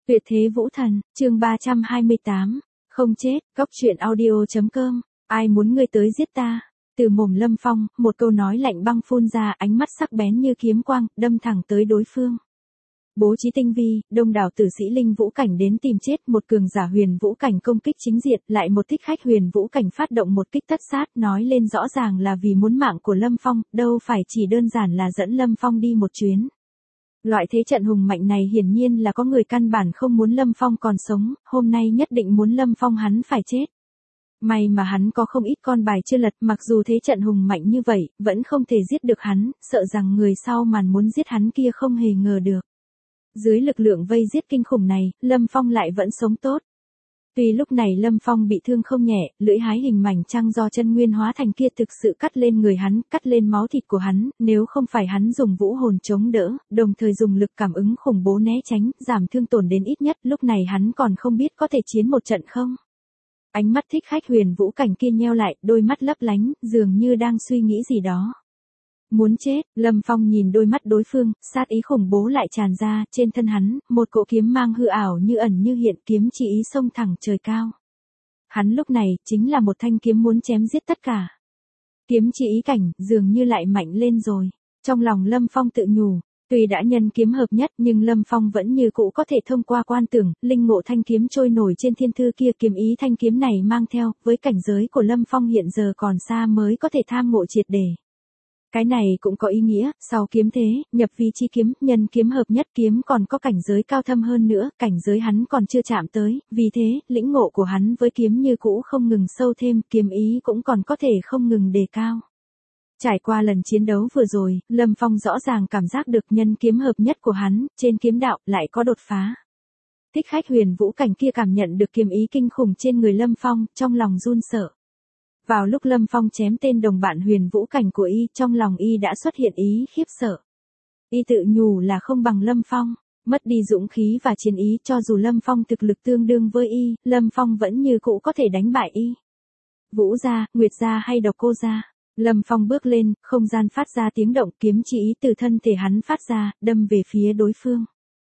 Tuyệt thế vũ thần, chương 328, không chết, góc truyện audio.com, ai muốn ngươi tới giết ta? Từ mồm Lâm Phong, một câu nói lạnh băng phun ra, ánh mắt sắc bén như kiếm quang, đâm thẳng tới đối phương. Bố trí tinh vi, đông đảo tử sĩ linh vũ cảnh đến tìm chết, một cường giả huyền vũ cảnh công kích chính diện, lại một thích khách huyền vũ cảnh phát động một kích tất sát, nói lên rõ ràng là vì muốn mạng của Lâm Phong, đâu phải chỉ đơn giản là dẫn Lâm Phong đi một chuyến. Loại thế trận hùng mạnh này hiển nhiên là có người căn bản không muốn Lâm Phong còn sống, hôm nay nhất định muốn Lâm Phong hắn phải chết. May mà hắn có không ít con bài chưa lật, mặc dù thế trận hùng mạnh như vậy, vẫn không thể giết được hắn, sợ rằng người sau màn muốn giết hắn kia không hề ngờ được. Dưới lực lượng vây giết kinh khủng này, Lâm Phong lại vẫn sống tốt. Tuy lúc này Lâm Phong bị thương không nhẹ, lưỡi hái hình mảnh trăng do chân nguyên hóa thành kia thực sự cắt lên người hắn, cắt lên máu thịt của hắn, nếu không phải hắn dùng vũ hồn chống đỡ, đồng thời dùng lực cảm ứng khủng bố né tránh, giảm thương tổn đến ít nhất, lúc này hắn còn không biết có thể chiến một trận không. Ánh mắt thích khách huyền vũ cảnh kia nheo lại, đôi mắt lấp lánh, dường như đang suy nghĩ gì đó. Muốn chết, Lâm Phong nhìn đôi mắt đối phương, sát ý khủng bố lại tràn ra, trên thân hắn, một cỗ kiếm mang hư ảo như ẩn như hiện, kiếm chỉ ý xông thẳng trời cao. Hắn lúc này, chính là một thanh kiếm muốn chém giết tất cả. Kiếm chỉ ý cảnh, dường như lại mạnh lên rồi. Trong lòng Lâm Phong tự nhủ, tuy đã nhân kiếm hợp nhất nhưng Lâm Phong vẫn như cũ có thể thông qua quan tưởng, linh ngộ thanh kiếm trôi nổi trên thiên thư kia, kiếm ý thanh kiếm này mang theo, với cảnh giới của Lâm Phong hiện giờ còn xa mới có thể tham ngộ triệt để. Cái này cũng có ý nghĩa, sau kiếm thế, nhập vi chi kiếm, nhân kiếm hợp nhất kiếm còn có cảnh giới cao thâm hơn nữa, cảnh giới hắn còn chưa chạm tới, vì thế, lĩnh ngộ của hắn với kiếm như cũ không ngừng sâu thêm, kiếm ý cũng còn có thể không ngừng đề cao. Trải qua lần chiến đấu vừa rồi, Lâm Phong rõ ràng cảm giác được nhân kiếm hợp nhất của hắn, trên kiếm đạo, lại có đột phá. Thích khách huyền vũ cảnh kia cảm nhận được kiếm ý kinh khủng trên người Lâm Phong, trong lòng run sợ. Vào lúc Lâm Phong chém tên đồng bạn huyền vũ cảnh của y, trong lòng y đã xuất hiện ý khiếp sợ. Y tự nhủ là không bằng Lâm Phong, mất đi dũng khí và chiến ý, cho dù Lâm Phong thực lực tương đương với y, Lâm Phong vẫn như cũ có thể đánh bại y. Vũ gia, Nguyệt gia hay Độc Cô gia? Lâm Phong bước lên, không gian phát ra tiếng động, kiếm chỉ ý từ thân thể hắn phát ra, đâm về phía đối phương.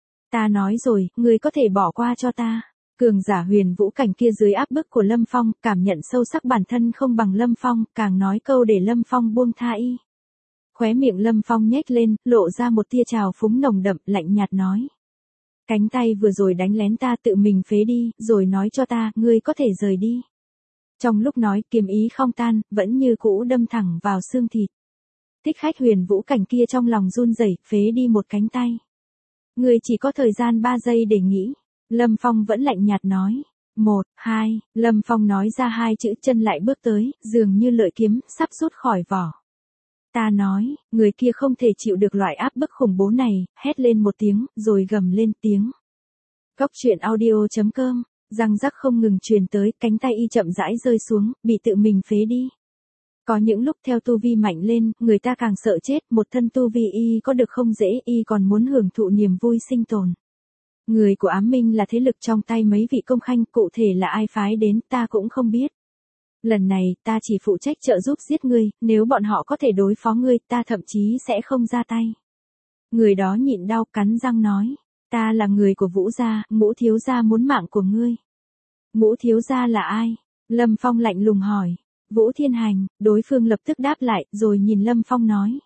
Ta nói rồi, ngươi có thể bỏ qua cho ta. Cường giả huyền vũ cảnh kia dưới áp bức của Lâm Phong, cảm nhận sâu sắc bản thân không bằng Lâm Phong, càng nói câu để Lâm Phong buông tha y. Khóe miệng Lâm Phong nhếch lên, lộ ra một tia trào phúng nồng đậm, lạnh nhạt nói. Cánh tay vừa rồi đánh lén ta tự mình phế đi, rồi nói cho ta, ngươi có thể rời đi. Trong lúc nói, kiếm ý không tan, vẫn như cũ đâm thẳng vào xương thịt. Thích khách huyền vũ cảnh kia trong lòng run rẩy, phế đi một cánh tay. Ngươi chỉ có thời gian 3 giây để nghĩ. Lâm Phong vẫn lạnh nhạt nói. 1, 2, Lâm Phong nói ra 2 chữ, chân lại bước tới, dường như lợi kiếm, sắp rút khỏi vỏ. Ta nói, người kia không thể chịu được loại áp bức khủng bố này, hét lên một tiếng, rồi gầm lên tiếng. Góc truyện audio.com, răng rắc không ngừng truyền tới, cánh tay y chậm rãi rơi xuống, bị tự mình phế đi. Có những lúc theo tu vi mạnh lên, người ta càng sợ chết, một thân tu vi y có được không dễ, y còn muốn hưởng thụ niềm vui sinh tồn. Người của Ám Minh là thế lực trong tay mấy vị công khanh, cụ thể là ai phái đến, ta cũng không biết. Lần này, ta chỉ phụ trách trợ giúp giết ngươi, nếu bọn họ có thể đối phó ngươi, ta thậm chí sẽ không ra tay. Người đó nhịn đau cắn răng nói, ta là người của Vũ gia, Ngũ thiếu gia muốn mạng của ngươi. Ngũ thiếu gia là ai? Lâm Phong lạnh lùng hỏi. Vũ Thiên Hành, đối phương lập tức đáp lại, rồi nhìn Lâm Phong nói.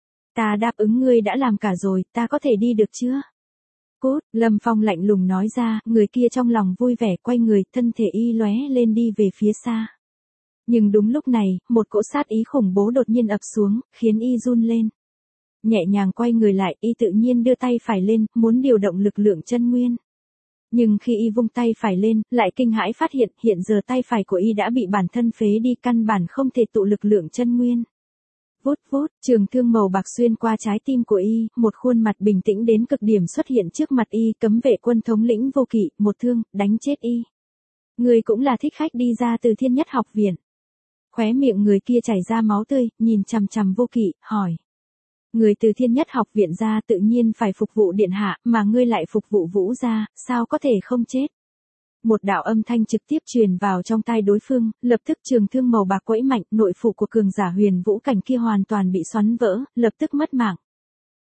Ta đáp ứng ngươi đã làm cả rồi, ta có thể đi được chưa? Cút, Lâm Phong lạnh lùng nói ra, người kia trong lòng vui vẻ quay người, thân thể y lóe lên đi về phía xa. Nhưng đúng lúc này, một cỗ sát ý khủng bố đột nhiên ập xuống, khiến y run lên. Nhẹ nhàng quay người lại, y tự nhiên đưa tay phải lên, muốn điều động lực lượng chân nguyên. Nhưng khi y vung tay phải lên, lại kinh hãi phát hiện, hiện giờ tay phải của y đã bị bản thân phế đi, căn bản không thể tụ lực lượng chân nguyên. Vút vút, trường thương màu bạc xuyên qua trái tim của y, một khuôn mặt bình tĩnh đến cực điểm xuất hiện trước mặt y, Cấm vệ quân thống lĩnh Vô Kỵ, một thương, đánh chết y. Người cũng là thích khách đi ra từ Thiên Nhất học viện. Khóe miệng người kia chảy ra máu tươi, nhìn chằm chằm Vô Kỵ, hỏi. Người từ Thiên Nhất học viện ra tự nhiên phải phục vụ điện hạ, mà ngươi lại phục vụ Vũ gia, sao có thể không chết? Một đạo âm thanh trực tiếp truyền vào trong tai đối phương, lập tức trường thương màu bạc quẫy mạnh, nội phủ của cường giả huyền vũ cảnh kia hoàn toàn bị xoắn vỡ, lập tức mất mạng.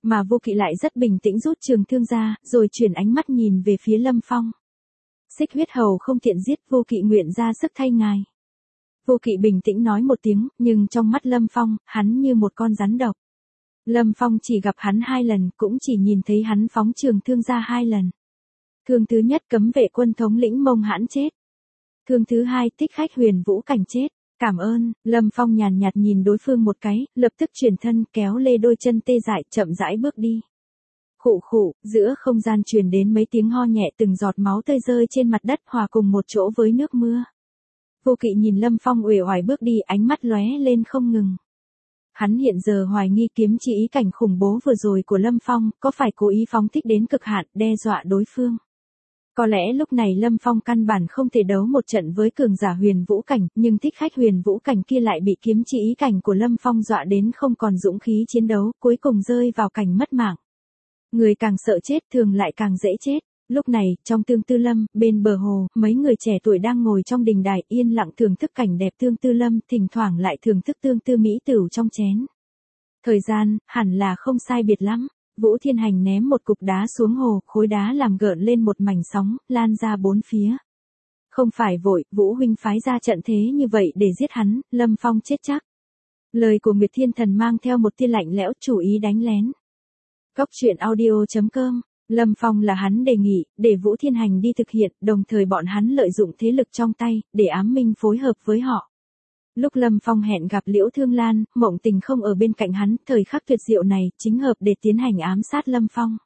Mà Vô Kỵ lại rất bình tĩnh rút trường thương ra, rồi chuyển ánh mắt nhìn về phía Lâm Phong. Xích huyết hầu không tiện giết, Vô Kỵ nguyện ra sức thay ngài. Vô Kỵ bình tĩnh nói một tiếng, nhưng trong mắt Lâm Phong, hắn như một con rắn độc. Lâm Phong chỉ gặp hắn 2 lần, cũng chỉ nhìn thấy hắn phóng trường thương ra 2 lần. Thương thứ nhất cấm vệ quân thống lĩnh Mông Hãn chết. Thương thứ hai Thích Khách Huyền Vũ Cảnh chết. Cảm ơn, Lâm Phong nhàn nhạt nhìn đối phương một cái, lập tức chuyển thân kéo lê đôi chân tê dại chậm rãi bước đi. Khụ khụ, giữa không gian truyền đến mấy tiếng ho nhẹ, từng giọt máu tươi rơi trên mặt đất hòa cùng một chỗ với nước mưa. Vô Kỵ nhìn Lâm Phong uể oải bước đi, ánh mắt lóe lên không ngừng. Hắn hiện giờ hoài nghi kiếm chỉ ý cảnh khủng bố vừa rồi của Lâm Phong, có phải cố ý phóng thích đến cực hạn, đe dọa đối phương. Có lẽ lúc này Lâm Phong căn bản không thể đấu một trận với cường giả Huyền Vũ Cảnh, nhưng Thích Khách Huyền Vũ Cảnh kia lại bị kiếm chỉ ý cảnh của Lâm Phong dọa đến không còn dũng khí chiến đấu, cuối cùng rơi vào cảnh mất mạng. Người càng sợ chết thường lại càng dễ chết. Lúc này, trong Tương Tư Lâm, bên bờ hồ, mấy người trẻ tuổi đang ngồi trong đình đài yên lặng thưởng thức cảnh đẹp Tương Tư Lâm, thỉnh thoảng lại thưởng thức Tương Tư mỹ tửu trong chén. Thời gian, hẳn là không sai biệt lắm. Vũ Thiên Hành ném một cục đá xuống hồ, khối đá làm gợn lên một mảnh sóng, lan ra 4 phía. Không phải vội, Vũ huynh phái ra trận thế như vậy để giết hắn, Lâm Phong chết chắc. Lời của Nguyệt Thiên Thần mang theo một tia lạnh lẽo, chủ ý đánh lén. Góc truyện audio.com. Lâm Phong là hắn đề nghị, để Vũ Thiên Hành đi thực hiện, đồng thời bọn hắn lợi dụng thế lực trong tay, để Ám Minh phối hợp với họ. Lúc Lâm Phong hẹn gặp Liễu Thương Lan, Mộng Tình không ở bên cạnh hắn, thời khắc tuyệt diệu này, chính hợp để tiến hành ám sát Lâm Phong.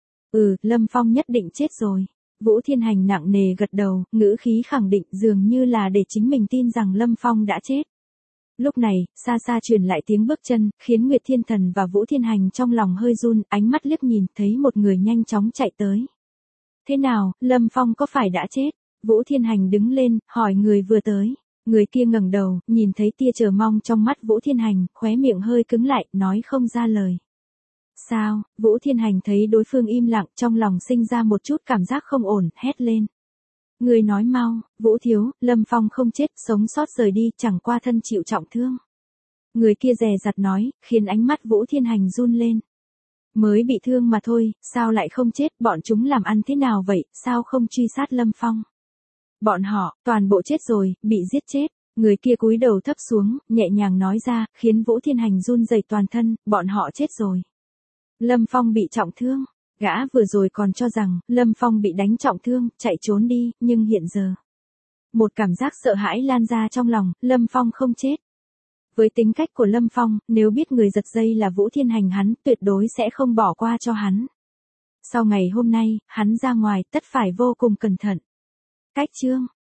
Lâm Phong nhất định chết rồi. Vũ Thiên Hành nặng nề gật đầu, ngữ khí khẳng định dường như là để chính mình tin rằng Lâm Phong đã chết. Lúc này, xa xa truyền lại tiếng bước chân, khiến Nguyệt Thiên Thần và Vũ Thiên Hành trong lòng hơi run, ánh mắt liếc nhìn, thấy một người nhanh chóng chạy tới. Thế nào, Lâm Phong có phải đã chết? Vũ Thiên Hành đứng lên, hỏi người vừa tới. Người kia ngẩng đầu, nhìn thấy tia chờ mong trong mắt Vũ Thiên Hành, khóe miệng hơi cứng lại, nói không ra lời. Sao? Vũ Thiên Hành thấy đối phương im lặng, trong lòng sinh ra một chút cảm giác không ổn, hét lên. Người nói mau, Vũ thiếu, Lâm Phong không chết, sống sót rời đi, chẳng qua thân chịu trọng thương. Người kia dè dặt nói, khiến ánh mắt Vũ Thiên Hành run lên. Mới bị thương mà thôi, sao lại không chết, bọn chúng làm ăn thế nào vậy, sao không truy sát Lâm Phong? Bọn họ, toàn bộ chết rồi, bị giết chết. Người kia cúi đầu thấp xuống, nhẹ nhàng nói ra, khiến Vũ Thiên Hành run rẩy toàn thân, bọn họ chết rồi. Lâm Phong bị trọng thương. Gã vừa rồi còn cho rằng, Lâm Phong bị đánh trọng thương, chạy trốn đi, nhưng hiện giờ. Một cảm giác sợ hãi lan ra trong lòng, Lâm Phong không chết. Với tính cách của Lâm Phong, nếu biết người giật dây là Vũ Thiên Hành hắn, tuyệt đối sẽ không bỏ qua cho hắn. Sau ngày hôm nay, hắn ra ngoài, tất phải vô cùng cẩn thận. Cách chương